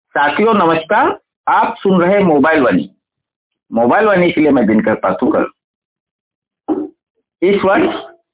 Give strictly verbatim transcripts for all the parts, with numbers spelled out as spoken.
साथियों नमस्कार। आप सुन रहे मोबाइल वाणी। मोबाइल वाणी के लिए मैं दिनकर पाथुकर। इस वर्ष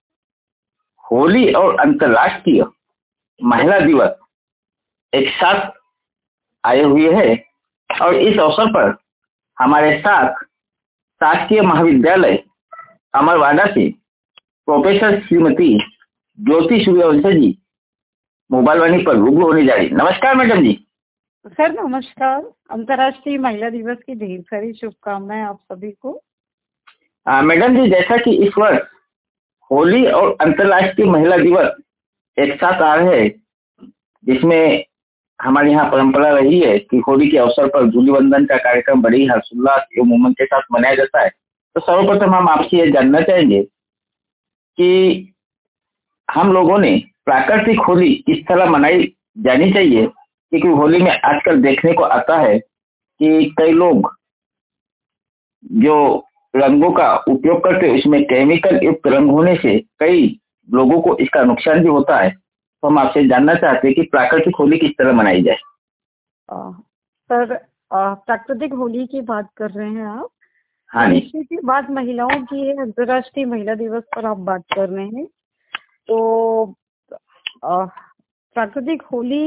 होली और अंतर्राष्ट्रीय महिला दिवस एक साथ आए हुए हैं और इस अवसर पर हमारे साथ शासकीय महाविद्यालय अमरवाड़ा से प्रोफेसर श्रीमती ज्योति सूर्यवंशी जी मोबाइल वाणी पर रूबरू होने जा रही। नमस्कार मैडम जी। सर नमस्कार। अंतर्राष्ट्रीय महिला दिवस की ढेर सारी शुभकामनाएं आप सभी को। आ, मैडम जी, जैसा कि इस वर्ष होली और अंतर्राष्ट्रीय महिला दिवस एक साथ आ रहे हैं, जिसमें हमारे यहाँ परंपरा रही है कि होली के अवसर पर धूलिवंदन का कार्यक्रम बड़ी ही हर्षोल्लास एवं उमंग के साथ मनाया जाता है। तो सर्वप्रथम हम आपसे ये जानना चाहेंगे कि हम लोगों ने प्राकृतिक होली किस तरह मनाई जानी चाहिए, क्योंकि होली में आजकल देखने को आता है कि कई लोग जो रंगों का उपयोग करते हैं उसमें केमिकल युक्त रंग होने से कई लोगों को इसका नुकसान भी होता है। तो हम आपसे जानना चाहते हैं कि प्राकृतिक होली किस तरह मनाई जाए। आ, सर आ, प्राकृतिक होली की बात कर रहे हैं आप? हाँ जी। की बात महिलाओं की है, अंतर्राष्ट्रीय महिला दिवस पर आप बात कर रहे हैं। तो आ, प्राकृतिक होली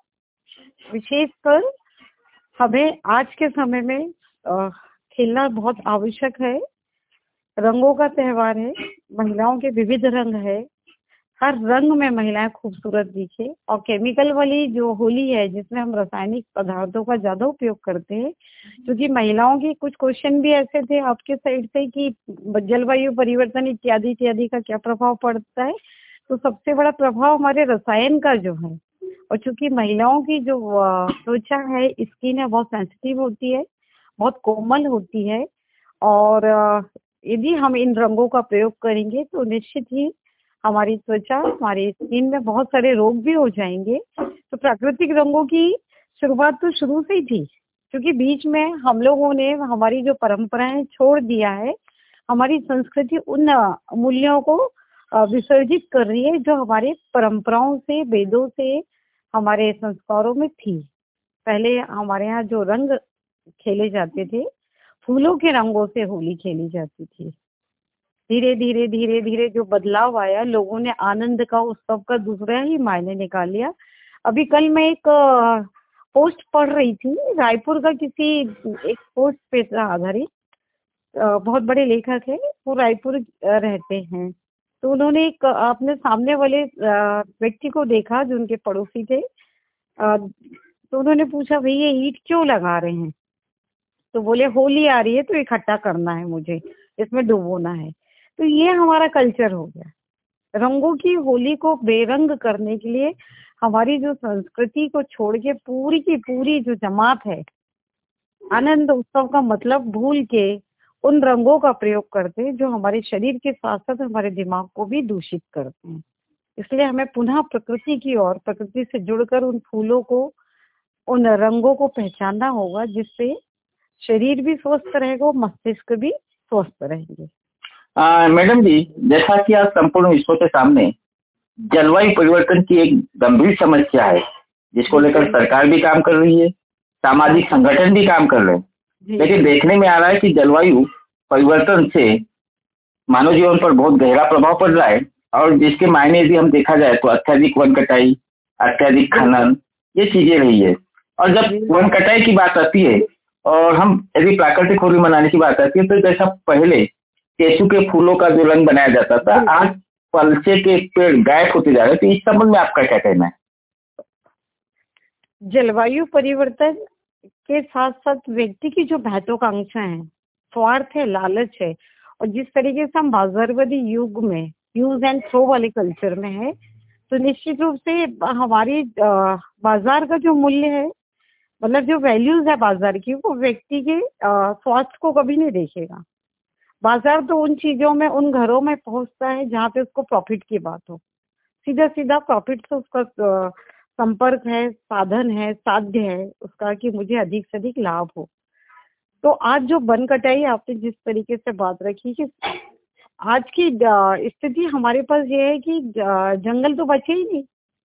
विशेषकर हमें आज के समय में आ, खेलना बहुत आवश्यक है। रंगों का त्योहार है, महिलाओं के विविध रंग है, हर रंग में महिलाएं खूबसूरत दिखे। और केमिकल वाली जो होली है जिसमें हम रासायनिक पदार्थों का ज्यादा उपयोग करते हैं, क्योंकि महिलाओं की कुछ क्वेश्चन भी ऐसे थे आपके साइड से कि जलवायु परिवर्तन इत्यादि इत्यादि का क्या प्रभाव पड़ता है। तो सबसे बड़ा प्रभाव हमारे रसायन का जो है, और चूंकि महिलाओं की जो त्वचा है, स्किन है, बहुत सेंसिटिव होती है, बहुत कोमल होती है। और यदि हम इन रंगों का प्रयोग करेंगे तो निश्चित ही हमारी त्वचा, हमारी स्किन में बहुत सारे रोग भी हो जाएंगे। तो प्राकृतिक रंगों की शुरुआत तो शुरू से ही थी, क्योंकि बीच में हम लोगों ने हमारी जो परंपराएं छोड़ दिया है। हमारी संस्कृति उन मूल्यों को विसर्जित कर रही है जो हमारे परंपराओं से, वेदों से, हमारे संस्कारों में थी। पहले हमारे यहाँ जो रंग खेले जाते थे, फूलों के रंगों से होली खेली जाती थी। धीरे धीरे धीरे धीरे जो बदलाव आया, लोगों ने आनंद का, उत्सव का दूसरा ही मायने निकाल लिया। अभी कल मैं एक पोस्ट पढ़ रही थी, रायपुर का किसी एक पोस्ट पे आधारित, बहुत बड़े लेखक है, वो रायपुर रहते हैं। तो उन्होंने एक अपने सामने वाले व्यक्ति को देखा जो उनके पड़ोसी थे। तो उन्होंने पूछा, भाई ये ईंट क्यों लगा रहे हैं? तो बोले होली आ रही है तो इकट्ठा करना है, मुझे इसमें डुबोना है। तो ये हमारा कल्चर हो गया। रंगों की होली को बेरंग करने के लिए हमारी जो संस्कृति को छोड़ के पूरी की पूरी जो जमात है, आनंद उत्सव का मतलब भूल के उन रंगों का प्रयोग करते हैं जो हमारे शरीर के साथ साथ हमारे दिमाग को भी दूषित करते हैं। इसलिए हमें पुनः प्रकृति की ओर, प्रकृति से जुड़कर उन फूलों को, उन रंगों को पहचानना होगा, जिससे शरीर भी स्वस्थ रहेगा, मस्तिष्क भी स्वस्थ रहेंगे। मैडम जी, जैसा कि आज संपूर्ण विश्व के सामने जलवायु परिवर्तन की एक गंभीर समस्या है, जिसको लेकर सरकार भी काम कर रही है, सामाजिक संगठन भी काम कर रहे हैं, लेकिन देखने में आ रहा है कि जलवायु परिवर्तन से मानव जीवन पर बहुत गहरा प्रभाव पड़ रहा है। और जिसके मायने यदि हम देखा जाए तो अत्यधिक वन कटाई, अत्यधिक खनन, ये चीजें रही है। और जब वन कटाई की बात आती है और हम यदि प्राकृतिक होली मनाने की बात आती है, तो जैसा पहले केसू के फूलों का जो रंग बनाया जाता था, आज पलचे के पेड़ गायब होते जा रहे हैं। तो इस संबंध में आपका क्या कहना है? जलवायु परिवर्तन के साथ साथ व्यक्ति की जो महत्वाकांक्षा है, स्वार्थ है, लालच है, और जिस तरीके से हम बाजारवादी युग में यूज एंड थ्रो वाले कल्चर में है, तो निश्चित रूप से हमारी बाजार का जो मूल्य है, मतलब जो वैल्यूज है बाजार की, वो व्यक्ति के स्वास्थ्य को कभी नहीं देखेगा। बाजार तो उन चीजों में, उन घरों में पहुंचता है जहाँ पे उसको प्रॉफिट की बात हो। सीधा सीधा प्रॉफिट से उसका संपर्क है, साधन है, साध्य है उसका कि मुझे अधिक से अधिक लाभ हो। तो आज जो वन कटाई आपने जिस तरीके से बात रखी कि आज की स्थिति हमारे पास ये है कि जंगल तो बचे ही नहीं।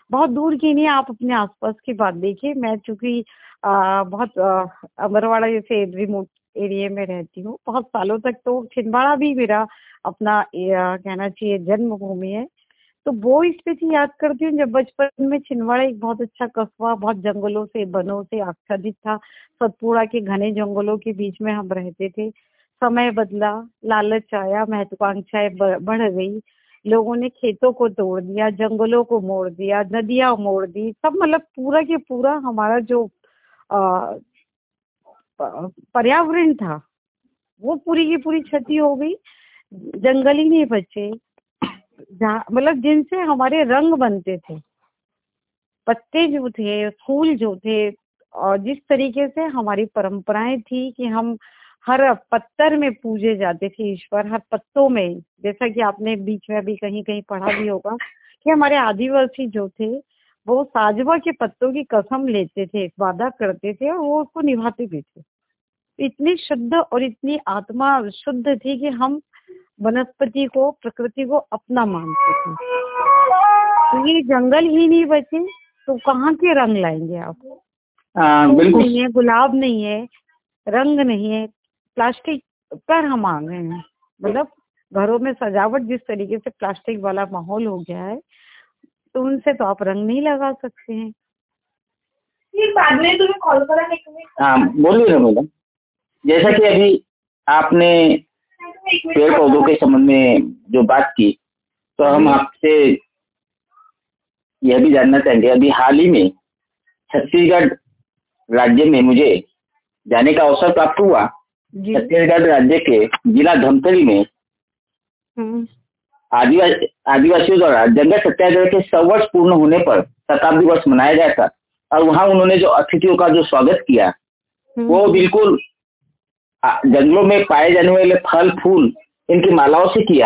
बहुत दूर की नहीं, आप अपने आसपास की बात देखिए। मैं चूंकि आ, बहुत आ, अमरवाड़ा जैसे रिमोट एरिया में रहती हूँ बहुत सालों तक, तो छिंदवाड़ा भी मेरा अपना आ, कहना चाहिए जन्मभूमि है। तो वो स्थिति याद करती हूँ जब बचपन में छिंदवाड़ा एक बहुत अच्छा कस्बा, बहुत जंगलों से वनों से आच्छादित था। सतपुड़ा के घने जंगलों के बीच में हम रहते थे। समय बदला, लालच आया, महत्वाकांक्षाएं बढ़ गई, लोगों ने खेतों को तोड़ दिया, जंगलों को मोड़ दिया, नदियां मोड़ दी, सब मतलब पूरा के पूरा हमारा जो आ, पर्यावरण था वो पूरी की पूरी क्षति हो गई। जंगल ही नहीं बचे जहाँ मतलब जिनसे हमारे रंग बनते थे, पत्ते जो थे, फूल जो थे, और जिस तरीके से हमारी परंपराएं थी कि हम हर पत्थर में पूजे जाते थे ईश्वर, हर पत्तों में। जैसा कि आपने बीच में अभी कहीं कहीं पढ़ा भी होगा कि हमारे आदिवासी जो थे वो साजवा के पत्तों की कसम लेते थे, वादा करते थे और वो उसको निभाते भी थे। इतनी शुद्ध और इतनी आत्मा शुद्ध थी कि हम वनस्पति को, प्रकृति को अपना मानते थे। तो ये जंगल ही नहीं बचे तो कहाँ के रंग लाएंगे आप? बिल्कुल नहीं है, गुलाब नहीं है, रंग नहीं है, प्लास्टिक पर हम आ गए हैं। मतलब घरों में सजावट जिस तरीके से प्लास्टिक वाला माहौल हो गया है, तो उनसे तो आप रंग नहीं लगा सकते हैं। बाद में तुम्हें कॉल करा। हाँ बोलिए ना मैडम। जैसा कि अभी आपने पेड़ पौधों के संबंध में जो बात की, तो हम आपसे यह भी जानना चाहेंगे, अभी हाल ही में छत्तीसगढ़ राज्य में मुझे जाने का अवसर प्राप्त हुआ। छत्तीसगढ़ राज्य के जिला धमतरी में आदिवासी आदिवासियों द्वारा जंगल सत्याग्रह के सौ वर्ष पूर्ण होने पर शताब्दी वर्ष मनाया गया था, और वहाँ उन्होंने जो अतिथियों का जो स्वागत किया वो बिल्कुल जंगलों में पाए जाने वाले फल फूल इनकी मालाओं से किया।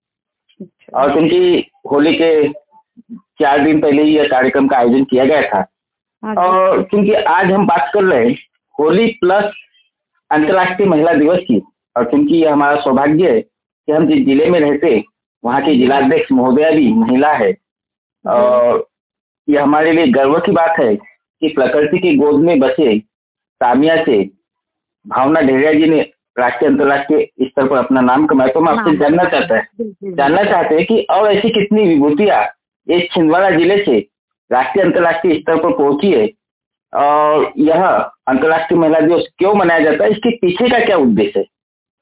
और क्योंकि होली के चार दिन पहले ही यह कार्यक्रम का आयोजन किया गया था, और क्योंकि आज हम बात कर रहे हैं होली प्लस अंतर्राष्ट्रीय महिला दिवस की, और क्योंकि यह हमारा सौभाग्य है कि हम जिस जिले में रहते वहाँ की जिलाध्यक्ष महोदया भी महिला है, और यह हमारे लिए गर्व की बात है कि प्रकृति की गोद में बसे सामिया से भावना ढेरिया जी ने राष्ट्रीय अंतर्राष्ट्रीय स्तर पर अपना नाम कमाया। तो मैं आपसे जानना चाहता है जानना चाहते हैं कि और ऐसी कितनी विभूतियां इस छिंदवाड़ा जिले से राष्ट्रीय अंतर्राष्ट्रीय स्तर पर पहुंची है, और यह अंतर्राष्ट्रीय महिला दिवस क्यों मनाया जाता है, इसके पीछे का क्या उद्देश्य है?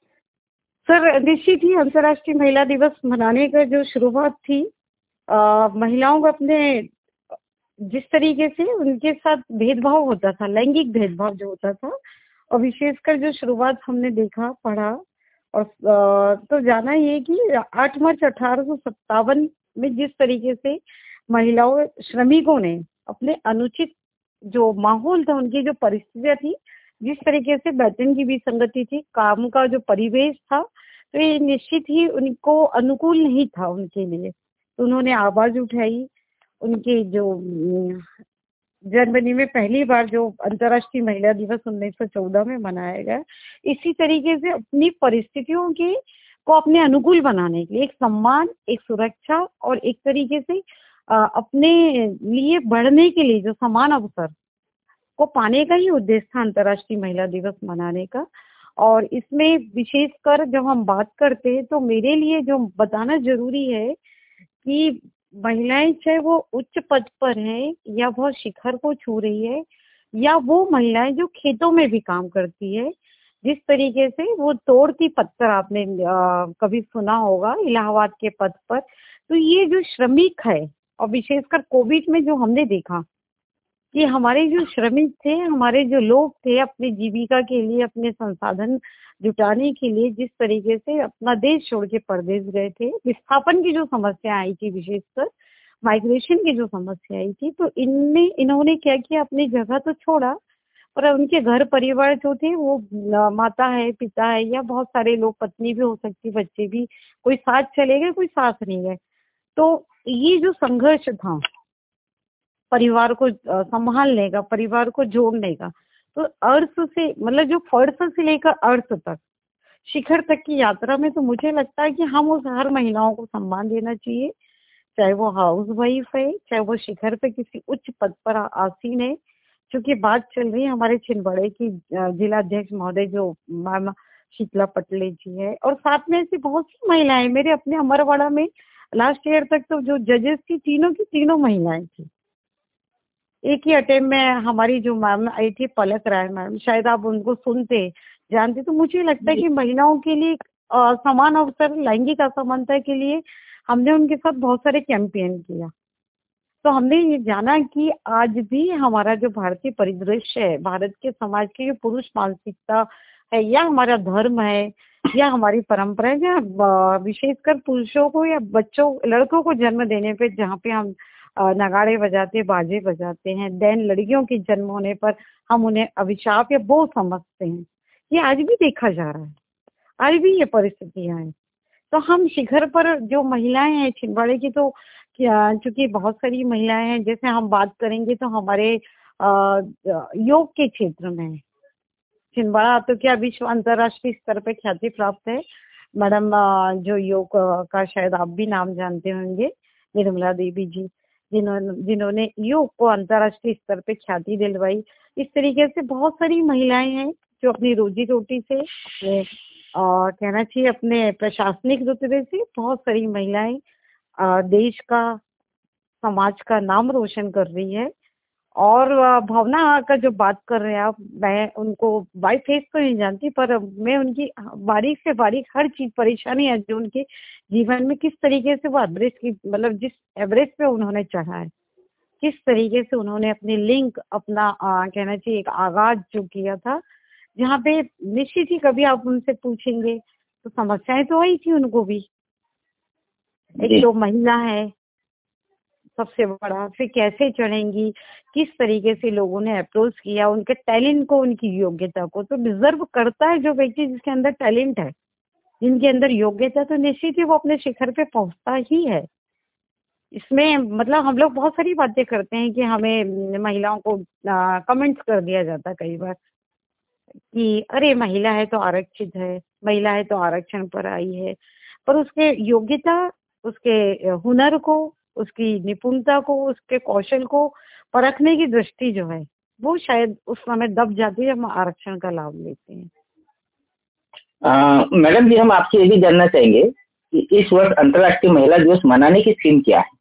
सर निश्चित ही अंतर्राष्ट्रीय महिला दिवस मनाने का जो शुरुआत थी, आ, महिलाओं को अपने जिस तरीके से उनके साथ भेदभाव होता था, लैंगिक भेदभाव जो होता था, और विशेषकर जो शुरुआत हमने देखा, पढ़ा और तो जाना ये कि आठ मार्च अठारह सौ सत्तावन में जिस तरीके से महिलाओं श्रमिकों ने अपने अनुचित जो माहौल था, उनकी जो परिस्थितियां थी, जिस तरीके से वेतन की भी संगति थी, काम का जो परिवेश था, तो ये निश्चित ही उनको अनुकूल नहीं था उनके लिए। तो उन्होंने आवाज उठाई। उनके जो जर्मनी में पहली बार जो अंतर्राष्ट्रीय महिला दिवस उन्नीस सौ चौदह में मनाया गया, इसी तरीके से अपनी परिस्थितियों के को अपने अनुकूल बनाने के लिए एक सम्मान, एक सुरक्षा और एक तरीके से अपने लिए बढ़ने के लिए जो समान अवसर को पाने का ही उद्देश्य था अंतर्राष्ट्रीय महिला दिवस मनाने का। और इसमें विशेषकर जब हम बात करते हैं तो मेरे लिए जो बताना जरूरी है कि महिलाएं चाहे वो उच्च पद पर हैं या बहुत शिखर को छू रही है, या वो महिलाएं जो खेतों में भी काम करती है, जिस तरीके से वो तोड़ती पत्थर, आपने आ, कभी सुना होगा इलाहाबाद के पथ पर। तो ये जो श्रमिक है, और विशेषकर कोविड में जो हमने देखा कि हमारे जो श्रमिक थे, हमारे जो लोग थे, अपनी जीविका के लिए, अपने संसाधन जुटाने के लिए जिस तरीके से अपना देश छोड़ के परदेश गए थे, विस्थापन की जो समस्या आई थी, विशेषकर माइग्रेशन की जो समस्या आई थी, तो इनने इन्होंने क्या किया, अपनी जगह तो छोड़ा, पर उनके घर परिवार जो थे वो माता है, पिता है, या बहुत सारे लोग, पत्नी भी हो सकती, बच्चे भी, कोई साथ चले गए, कोई साथ नहीं गए। तो ये जो संघर्ष था परिवार को संभालने का, परिवार को जोड़ने का, तो अर्थ से मतलब जो फर्श से लेकर अर्थ तक, शिखर तक की यात्रा में तो मुझे लगता है कि हम उस हर महिलाओं को सम्मान देना चाहिए चाहे वो हाउस वाइफ है, चाहे वो शिखर पे किसी उच्च पद पर आ- आसीन है। क्योंकि बात चल रही है हमारे छिंदवाड़े की अ, जिला अध्यक्ष महोदय जो मैम शीतला पटले जी है, और साथ में ऐसी बहुत सी महिलाएं, मेरे अपने अमरवाड़ा में लास्ट ईयर तक तो जो जजेस थी तीनों की तीनों महिलाएं थी। एक ही अटेम्प्ट में हमारी जो मैम आई थी पलक राय मैम, शायद आप उनको सुनते जानते, तो मुझे लगता है कि महिलाओं के लिए अ, समान अवसर, लैंगिक असमानता के लिए हमने उनके साथ बहुत सारे कैंपेन किया। तो हमने ये जाना कि आज भी हमारा जो भारतीय परिदृश्य है, भारत के समाज की जो पुरुष मानसिकता है, या हमारा धर्म है, या हमारी परंपरा है, या अ, विशेषकर पुरुषों को या बच्चों लड़कों को जन्म देने पे जहाँ पे हम अ, नगाड़े बजाते, बाजे बजाते हैं, देन लड़कियों के जन्म होने पर हम उन्हें अभिशाप या बोझ समझते हैं, ये आज भी देखा जा रहा है। आज भी ये परिस्थितियां हैं। तो हम शिखर पर जो महिलाएं हैं छिंदवाड़े की, तो क्या चूंकि बहुत सारी महिलाएं हैं, जैसे हम बात करेंगे तो हमारे अ, योग के क्षेत्र में है। छिंदवाड़ा तो क्या विश्व अंतर्राष्ट्रीय स्तर पे ख्याति प्राप्त है। मैडम अ, जो योग अ, का शायद आप भी नाम जानते होंगे, निर्मला देवी जी, जिन्होंने जिन्होंने योग को अंतर्राष्ट्रीय स्तर पे ख्याति दिलवाई। इस तरीके से बहुत सारी महिलाएं हैं जो अपनी रोजी रोटी से, अपने अ, कहना चाहिए अपने प्रशासनिक रुतबे से, बहुत सारी महिलाएं अ, देश का, समाज का नाम रोशन कर रही है। और अ, भावना का जो बात कर रहे हैं आप, मैं उनको बाई फेस तो नहीं जानती, पर मैं उनकी बारीक से बारीक हर चीज, परेशानी है जो उनके जीवन में, किस तरीके से वो एवरेज की, मतलब जिस एवरेज पे उन्होंने चढ़ा है, किस तरीके से उन्होंने अपनी लिंक, अपना अ, कहना चाहिए एक आगाज जो किया था, जहाँ पे निश्चित ही कभी आप उनसे पूछेंगे तो समस्याएं तो आई थी उनको भी। एक जी तो महिला है सबसे बड़ा, फिर कैसे चढ़ेंगी, किस तरीके से लोगों ने अप्रोच किया, उनके टैलेंट को, उनकी योग्यता को। तो डिजर्व करता है जो व्यक्ति जिसके अंदर टैलेंट है, जिनके अंदर योग्यता, तो निश्चित ही वो अपने शिखर पे पहुंचता ही है। इसमें मतलब हम लोग बहुत सारी बातें करते हैं कि हमें महिलाओं को कमेंट्स कर दिया जाता है कई बार कि अरे महिला है तो आरक्षित है, महिला है तो आरक्षण पर आई है। पर उसके योग्यता, उसके हुनर को, उसकी निपुणता को, उसके कौशल को परखने की दृष्टि जो है, वो शायद उस समय दब जाती है जब हम आरक्षण का लाभ लेते हैं। अ, मैडम जी, हम आपसे ये भी जानना चाहेंगे कि इस वर्ष अंतर्राष्ट्रीय महिला दिवस मनाने की थीम क्या है?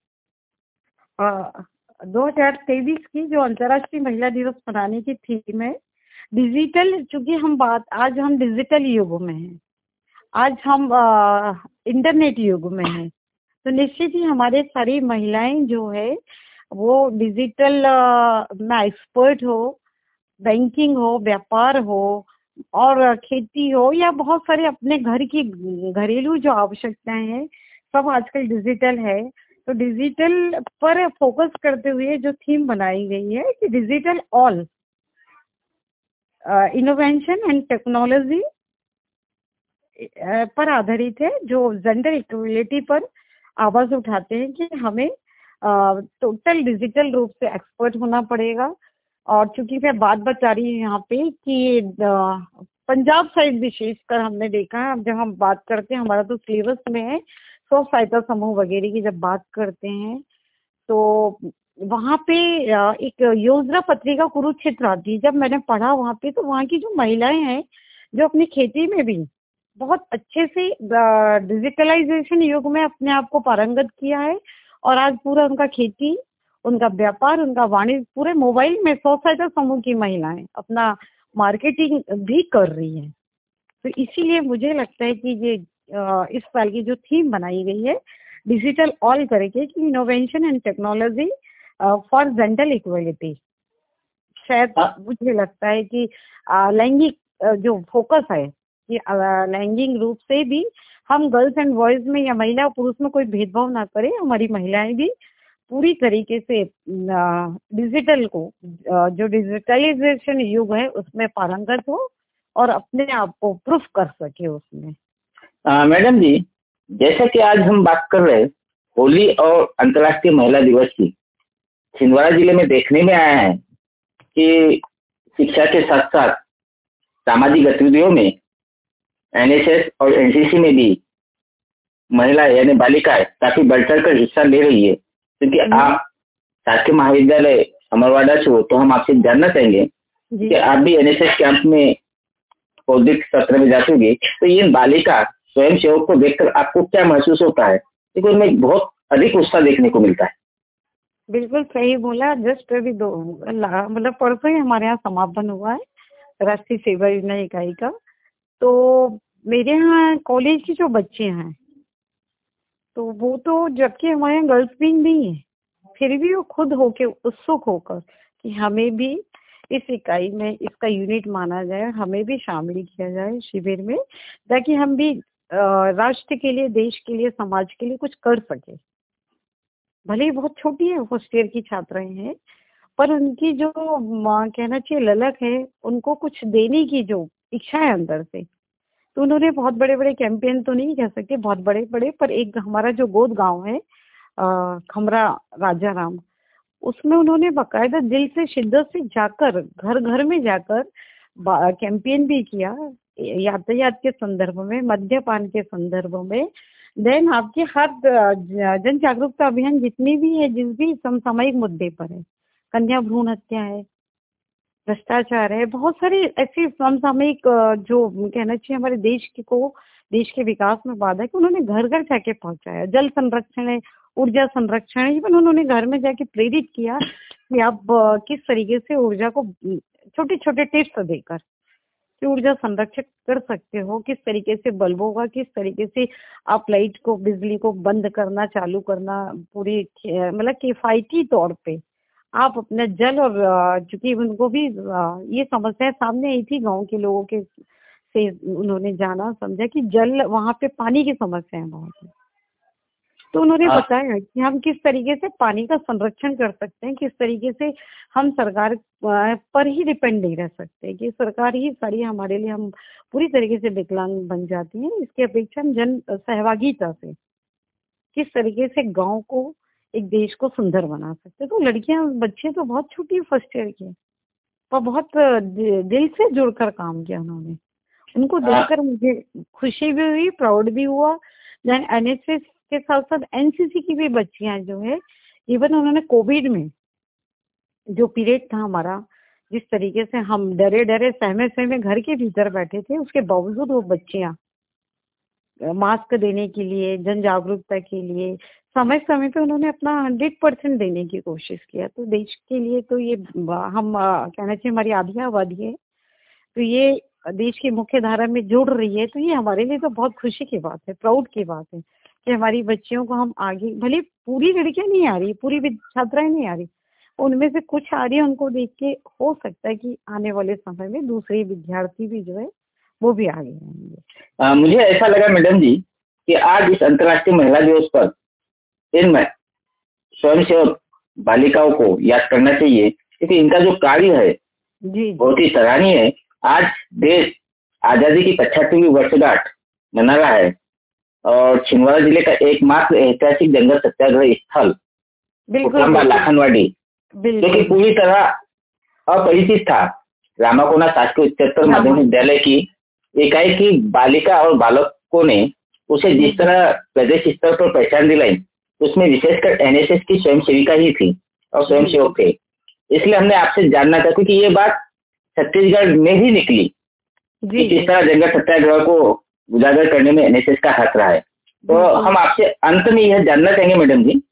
दो हजार तेईस की जो अंतर्राष्ट्रीय महिला दिवस मनाने की थीम है डिजिटल, चूंकि हम बात, आज हम डिजिटल युग में हैं, आज हम अ, इंटरनेट युग में हैं, तो निश्चित ही हमारे सारी महिलाएं जो है वो डिजिटल अ, में एक्सपर्ट हो, बैंकिंग हो, व्यापार हो, और खेती हो, या बहुत सारे अपने घर की घरेलू जो आवश्यकताएं हैं, सब आजकल डिजिटल है। तो डिजिटल पर फोकस करते हुए जो थीम बनाई गई है कि digital all, innovation and technology पर आधारित है, जो जेंडर इक्वलिटी पर आवाज उठाते हैं कि हमें टोटल डिजिटल रूप से एक्सपर्ट होना पड़ेगा। और चूंकि मैं बात बता रही हूँ यहाँ पे कि अ, पंजाब साइड विशेषकर हमने देखा है, अब जब हम बात करते हैं, हमारा तो सिलेबस में है स्व सहायता समूह वगैरह की, जब बात करते हैं तो वहाँ पे अ, एक योजना पत्रिका कुरुक्षेत्र आती है। जब मैंने पढ़ा वहाँ पे, तो वहाँ की जो महिलाएं हैं जो अपनी खेती में भी बहुत अच्छे से डिजिटलाइजेशन युग में अपने आप को पारंगत किया है, और आज पूरा उनका खेती, उनका व्यापार, उनका वाणिज्य पूरे मोबाइल में स्व सहायता समूह की महिलाएं अपना मार्केटिंग भी कर रही हैं। तो इसीलिए मुझे लगता है कि ये अ, इस साल की जो थीम बनाई गई है डिजिटल ऑल करके, कि innovation and technology for gender equality, शायद हाँ, मुझे लगता है कि अ, लैंगिक अ, जो फोकस है कि अ, लैंगिक रूप से भी हम गर्ल्स एंड बॉयज में या महिला और पुरुष में कोई भेदभाव ना करें, हमारी महिलाएं भी पूरी तरीके से डिजिटल को, अ, जो डिजिटलाइजेशन युग है उसमें पारंगत हो और अपने आप को प्रूफ कर सके उसमें। अ, मैडम जी, जैसा कि आज हम बात कर रहे हैं होली और अंतर्राष्ट्रीय महिला दिवस की, छिंदवाड़ा जिले में देखने में आया है कि शिक्षा के साथ साथ सामाजिक गतिविधियों में एन एस एस और एन सी सी में भी महिला यानी बालिकाएं काफी बढ़ चढ़ कर हिस्सा ले रही है, क्योंकि आप शासकीय महाविद्यालय अमरवाड़ा से हो, तो हम आपसे जानना चाहेंगे कि आप भी एनएसएस कैंप में बौद्धिक सत्र में जा चुके, तो ये बालिका स्वयं सेवक को देखकर आपको क्या महसूस होता है? क्योंकि उनमें बहुत अधिक उत्साह देखने को मिलता है। बिल्कुल सही बोला। जस्ट अभी दो मतलब परसों ही हमारे यहाँ समापन हुआ है राष्ट्रीय सेवा योजना इकाई का। तो मेरे यहाँ कॉलेज की जो बच्चे हैं, तो वो तो जबकि हमारे यहाँ गर्ल्स विंग नहीं है, फिर भी वो खुद होके उत्सुक होकर कि हमें भी इस इकाई में इसका यूनिट माना जाए, हमें भी शामिल किया जाए शिविर में, ताकि हम भी राष्ट्र के लिए, देश के लिए, समाज के लिए कुछ कर सके। भले ही बहुत छोटी है, फर्स्ट ईयर की छात्राएं हैं, पर उनकी जो कहना चाहिए ललक है, उनको कुछ देने की जो इच्छा है अंदर से, तो उन्होंने बहुत बड़े बड़े कैंपेन तो नहीं कह सकते बहुत बड़े बड़े, पर एक हमारा जो गोद गांव है खमरा राजा राम, उसमें उन्होंने बाकायदा दिल से शिद्दत से जाकर घर घर में जाकर कैंपेन भी किया, यातायात के संदर्भ में, मद्यपान के संदर्भ में, देन आपके हर जन जागरूकता अभियान जितनी भी है, जिस भी समसामयिक मुद्दे पर है, कन्या भ्रूण हत्या है, भ्रष्टाचार है, बहुत सारे ऐसे समसामयिक जो कहना चाहिए हमारे देश को, देश के विकास में बाधा है, कि उन्होंने घर घर जाके पहुंचाया। जल संरक्षण है, ऊर्जा संरक्षण है, इवन उन्होंने घर में जाके प्रेरित किया कि आप किस तरीके से ऊर्जा को छोटे छोटे टिप्स देकर कि ऊर्जा संरक्षण कर सकते हो, किस तरीके से बल्बों का, किस तरीके से आप लाइट को, बिजली को बंद करना, चालू करना, पूरी मतलब किफायती तौर पे आप अपना जल, और चूंकि उनको भी ये समस्या सामने आई थी गांव के लोगों के से, उन्होंने जाना समझा कि जल, वहाँ पे पानी की समस्या है बहुत है, तो उन्होंने बताया कि हम किस तरीके से पानी का संरक्षण कर सकते हैं, किस तरीके से हम सरकार पर ही डिपेंड नहीं रह सकते कि सरकार ही सारी हमारे लिए, हम पूरी तरीके से विकलांग बन जाती हैं। इसकी अपेक्षा हम जन सहभागिता से किस तरीके से गांव को, एक देश को सुंदर बना सकते। तो लड़कियां, बच्चे तो बहुत छोटी फर्स्ट ईयर के, पर बहुत दिल से जुड़कर काम किया उन्होंने। उनको देखकर मुझे खुशी भी हुई, प्राउड भी हुआ। देन एनएसएस के साथ साथ एनसीसी की भी बच्चियां जो है, इवन उन्होंने कोविड में जो पीरियड था हमारा, जिस तरीके से हम डरे डरे सहमे सहमे घर के भीतर बैठे थे, उसके बावजूद वो बच्चियां मास्क देने के लिए, जन जागरूकता के लिए समय समय पे उन्होंने अपना हंड्रेड परसेंट देने की कोशिश किया। तो देश के लिए तो ये हम कहना चाहिए हमारी आधी आबादी है, तो ये देश की मुख्य धारा में जुड़ रही है, तो ये हमारे लिए तो बहुत खुशी की बात है, प्राउड की बात है कि हमारी बच्चियों को हम आगे, भले पूरी लड़कियां नहीं आ रही, पूरी छात्राएं नहीं आ रही, उनमें से कुछ आ रही है, उनको देख के हो सकता है कि आने वाले समय में दूसरे विद्यार्थी भी जो है वो भी आगे रहेंगे। मुझे ऐसा लगा मैडम जी कि आज इस अंतर्राष्ट्रीय महिला दिवस पर इन स्वयं सेवक बालिकाओं को याद करना चाहिए, क्योंकि इनका जो कार्य है जी बहुत ही सराहनीय है। आज देश आजादी की पचहत्तरवीं वर्षगांठ मना रहा है, और छिंदवाड़ा जिले का एकमात्र ऐतिहासिक जंगल सत्याग्रह स्थल लाखनवाड़ी, जो कि पूरी तरह अपरिचित था, रामाकोना शासकीय उच्चतर माध्यमिक विद्यालय की इकाई की बालिका और बालकों ने उसे जिस तरह प्रदेश स्तर पर पहचान दिलाई, उसमें विशेषकर एनएसएस की स्वयं सेविका ही थी और स्वयं सेवक थे। इसलिए हमने आपसे जानना था, क्योंकि ये बात छत्तीसगढ़ में भी निकली कि किस तरह जंगल सत्याग्रह को उजागर करने में एनएसएस का हाथ रहा है। तो हम आपसे अंत में यह जानना चाहेंगे मैडम जी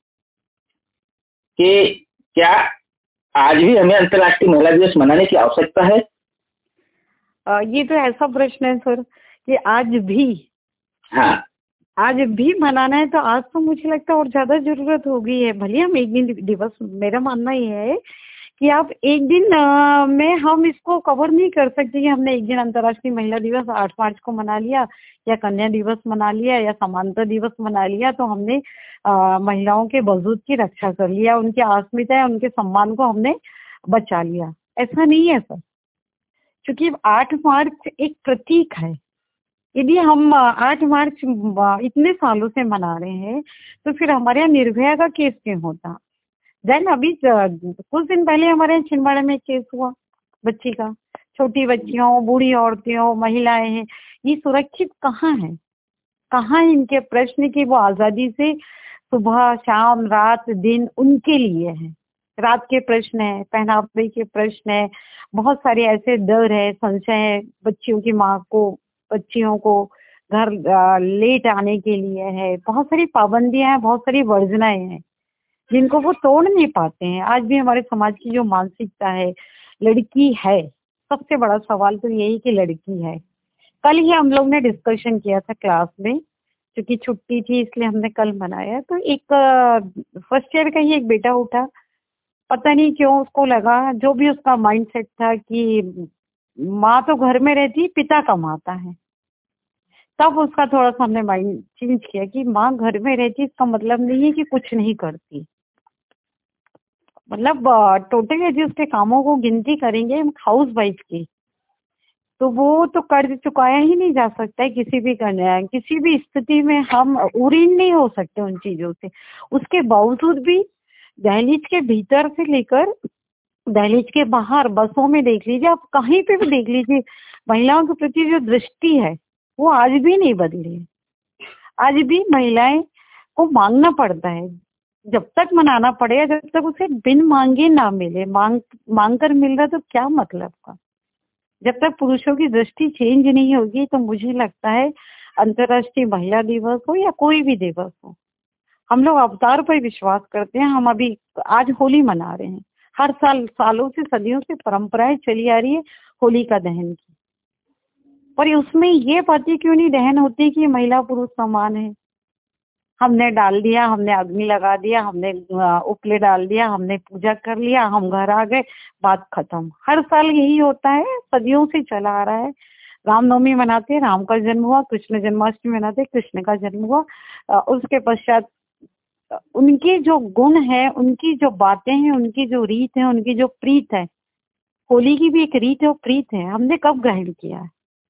कि क्या आज भी हमें अंतर्राष्ट्रीय महिला दिवस मनाने की आवश्यकता है? आ, ये तो ऐसा प्रश्न है सर कि आज भी, हाँ आज भी मनाना है, तो आज तो मुझे लगता है और ज्यादा जरूरत हो गई है। भले हम एक दिन दिवस, मेरा मानना ये है कि आप एक दिन आ, में हम इसको कवर नहीं कर सकते कि हमने एक दिन अंतर्राष्ट्रीय महिला दिवस आठ मार्च को मना लिया, या कन्या दिवस मना लिया, या समानता दिवस मना लिया, तो हमने आ, महिलाओं के वजूद की रक्षा कर लिया, उनकी अस्मिता, उनके सम्मान को हमने बचा लिया। ऐसा नहीं है सर, क्योंकि आठ मार्च एक प्रतीक है। यदि हम आठ मार्च इतने सालों से मना रहे हैं, तो फिर हमारे यहाँ निर्भया का केस क्यों होता? देन अभी कुछ दिन पहले हमारे यहाँ छिंदवाड़ा में केस हुआ बच्ची का, छोटी बच्चियों, बूढ़ी औरतें, महिलाएं हैं, ये सुरक्षित कहाँ है? कहाँ इनके प्रश्न की वो आजादी से सुबह शाम रात दिन उनके लिए है। रात के प्रश्न है, पहनावे के प्रश्न है, बहुत सारे ऐसे डर है, संशय है, बच्चियों की माँ को बच्चियों को घर लेट आने के लिए है, बहुत सारी पाबंदियां हैं, बहुत सारी वर्जनाएं हैं जिनको वो तोड़ नहीं पाते हैं। आज भी हमारे समाज की जो मानसिकता है, लड़की है, सबसे बड़ा सवाल तो यही कि लड़की है। कल ही हम लोग ने डिस्कशन किया था क्लास में, क्योंकि छुट्टी थी इसलिए हमने कल मनाया। तो एक फर्स्ट ईयर का ही एक बेटा उठा, पता नहीं क्यों उसको लगा, जो भी उसका माइंडसेट था कि माँ तो घर में रहती, पिता कमाता है। तब उसका थोड़ा सा हमने माइंड चेंज किया कि माँ घर में रहती इसका मतलब नहीं है कि कुछ नहीं करती। मतलब टोटल यदि उसके कामों को गिनती करेंगे हाउस वाइफ की, तो वो तो कर्ज चुकाया ही नहीं जा सकता है किसी भी करने, किसी भी स्थिति में हम उरीन नहीं हो सकते उन चीजों से। उसके बावजूद भी दहलीज के भीतर से लेकर दहलीज के बाहर बसों में देख लीजिए, आप कहीं पे भी देख लीजिए, महिलाओं के प्रति जो दृष्टि है वो आज भी नहीं बदली है। आज भी महिलाएं को मांगना पड़ता है, जब तक मनाना पड़ेगा, जब तक उसे बिन मांगे ना मिले। मांग मांग कर मिल रहा तो क्या मतलब का। जब तक पुरुषों की दृष्टि चेंज नहीं होगी तो मुझे लगता है अंतर्राष्ट्रीय महिला दिवस हो या कोई भी दिवस हो, हम लोग अवतार पर विश्वास करते हैं। हम अभी आज होली मना रहे हैं, हर साल सालों से सदियों से परंपराएं चली आ रही है होली का दहन की, पर उसमें ये बातें क्यों नहीं दहन होती कि महिला पुरुष समान है। हमने डाल दिया, हमने अग्नि लगा दिया, हमने उपले डाल दिया, हमने पूजा कर लिया, हम घर आ गए, बात खत्म। हर साल यही होता है, सदियों से चला आ रहा है। रामनवमी मनाते हैं, राम का जन्म हुआ, कृष्ण जन्माष्टमी मनाते हैं, कृष्ण का जन्म हुआ। उसके पश्चात उनके जो गुण है, उनकी जो बातें हैं, उनकी जो रीत है, उनकी जो प्रीत है, होली की भी एक रीत है और प्रीत है, हमने कब ग्रहण किया है?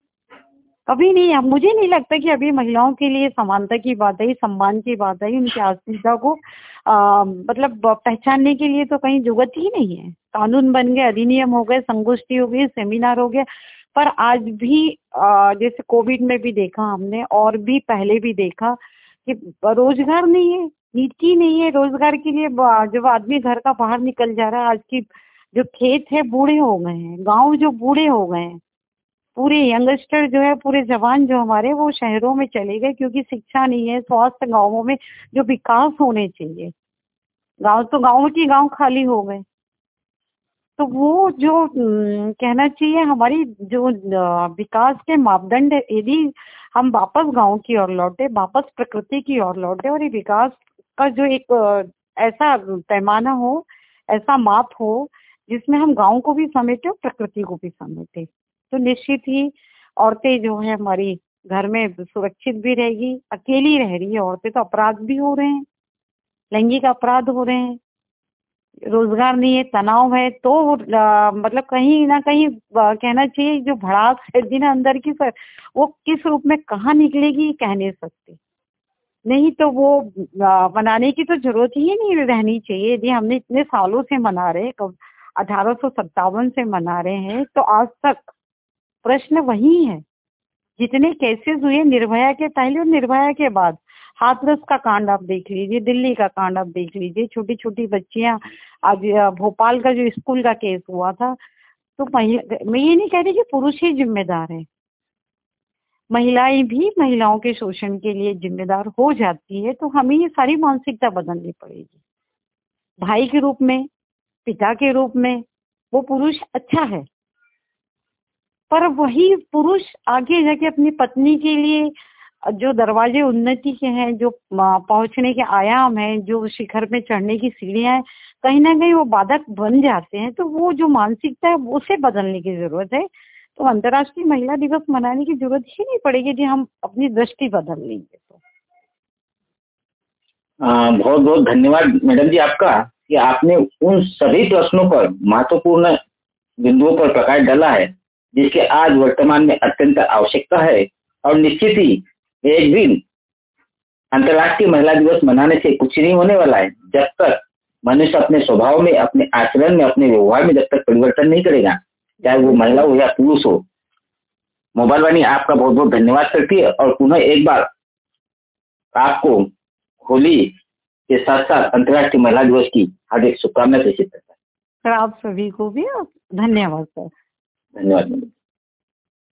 कभी नहीं। अब मुझे नहीं लगता कि अभी महिलाओं के लिए समानता की बात है, सम्मान की बात है, उनकी अस्मिता को आ, मतलब पहचानने के लिए तो कहीं जरूरत ही नहीं है। कानून बन गए, अधिनियम हो गए, संगोष्ठी हो गई, सेमिनार हो गया, पर आज भी आ, जैसे कोविड में भी देखा हमने और भी पहले भी देखा कि रोजगार नहीं है, नीति नहीं है रोजगार के लिए। जब आदमी घर का बाहर निकल जा रहा है, आज की जो खेत है बूढ़े हो गए हैं, गाँव जो बूढ़े हो गए हैं, पूरे यंगस्टर जो है, पूरे जवान जो हमारे, वो शहरों में चले गए क्योंकि शिक्षा नहीं है, स्वास्थ्य, गाँवों में जो विकास होने चाहिए, गांव तो गाँव की गांव खाली हो गए। तो वो जो कहना चाहिए हमारी जो विकास के मापदंड, यदि हम वापस गांव की ओर लौटे, वापस प्रकृति की ओर लौटे और ये विकास का जो एक ऐसा पैमाना हो, ऐसा माप हो जिसमें हम गांव को भी समेटे और प्रकृति को भी समेटे, तो निश्चित ही औरतें जो है हमारी घर में सुरक्षित भी रहेगी। अकेली रह रही है औरतें तो अपराध भी हो रहे हैं, लैंगिक अपराध हो रहे हैं, रोजगार नहीं है, तनाव है, तो आ, मतलब कहीं ना कहीं आ, कहना चाहिए जो भड़ास है ना अंदर की, सर वो किस रूप में कहाँ निकलेगी कह नहीं सकते। नहीं तो वो मनाने की तो जरूरत ही नहीं रहनी चाहिए। यदि हमने इतने सालों से मना रहे, अठारह सौ सत्तावन से मना रहे हैं, तो आज तक प्रश्न वही है। जितने केसेस हुए निर्भया के पहले और निर्भया के बाद, हाथरस का कांड आप देख लीजिए, दिल्ली का कांड आप देख लीजिए, छोटी छोटी बच्चियां, आज भोपाल का जो स्कूल का केस हुआ था, तो मैं ये नहीं कह रही कि पुरुष ही जिम्मेदार है, महिलाएं भी महिलाओं के शोषण के लिए जिम्मेदार हो जाती है। तो हमें ये सारी मानसिकता बदलनी पड़ेगी। भाई के रूप में, पिता के रूप में वो पुरुष अच्छा है, पर वही पुरुष आगे जाके अपनी पत्नी के लिए जो दरवाजे उन्नति के हैं, जो पहुंचने के आयाम हैं, जो शिखर में चढ़ने की सीढ़ियां हैं, कहीं ना कहीं वो बाधक बन जाते हैं। तो वो जो मानसिकता है उसे बदलने की जरूरत है। तो अंतर्राष्ट्रीय महिला दिवस मनाने की जरूरत ही नहीं पड़ेगी यदि हम अपनी दृष्टि बदल लेंगे तो। आ, बहुत बहुत धन्यवाद मैडम जी आपका कि आपने उन सभी प्रश्नों पर महत्वपूर्ण बिंदुओं पर प्रकाश डाला है जिसके आज वर्तमान में अत्यंत आवश्यकता है। और निश्चित ही एक दिन अंतर्राष्ट्रीय महिला दिवस मनाने से कुछ नहीं होने वाला है जब तक मनुष्य अपने स्वभाव में, अपने आचरण में, अपने व्यवहार में जब तक परिवर्तन नहीं करेगा, चाहे वो महिला हो या पुरुष हो। मोबाइल वाणी आपका बहुत बहुत धन्यवाद करती है और पुनः एक बार आपको होली के साथ साथ अंतर्राष्ट्रीय महिला दिवस की हार्दिक शुभकामनाएं प्रेषित करता है। सर आप सभी को भी धन्यवाद सर। धन्यवाद।